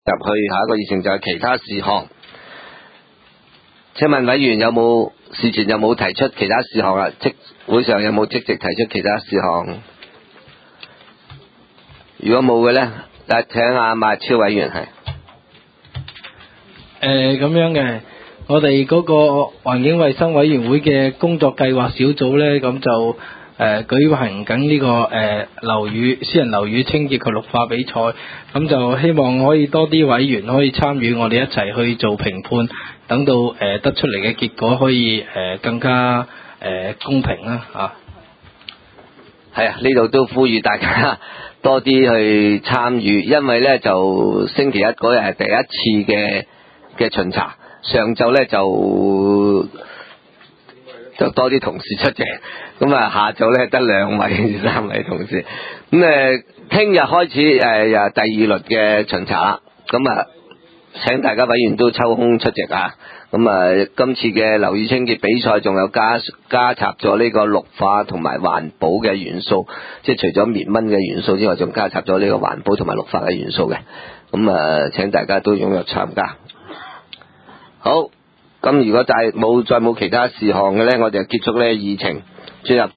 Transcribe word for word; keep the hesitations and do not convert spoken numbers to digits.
去下一個議程就係其他事項。請問委員有冇事前有冇提出其他事項啊？即會上有冇積極提出其他事項？如果冇嘅呢，誒請阿麥超委員係。 誒咁樣嘅，我哋嗰個環境衛生委員會嘅工作計劃小組呢，咁就誒、呃、舉行緊呢、這個誒樓宇私人樓宇清潔及綠化比賽，咁就希望可以多啲委員可以參與，我哋一齊去做評判，等到誒、呃、得出嚟嘅結果可以誒、呃、更加誒、呃、公平啦嚇。 係啊，呢度都呼籲大家多啲去參與，因為呢就星期一嗰日係第一次嘅嘅巡查，上晝呢就就多啲同事出席，咁啊下晝呢得兩位三位同事，咁誒聽日開始誒又第二輪嘅巡查啦，咁啊請大家委員都抽空出席啊！咁啊，今次嘅樓宇清潔比賽仲有加加插咗呢個綠化同埋環保嘅元素，即係除咗滅蚊嘅元素之外，仲加插咗呢個環保同埋綠化嘅元素嘅。咁啊，請大家都踴躍參加。好，咁如果再冇再冇其他事項嘅呢，我哋就結束呢議程，進入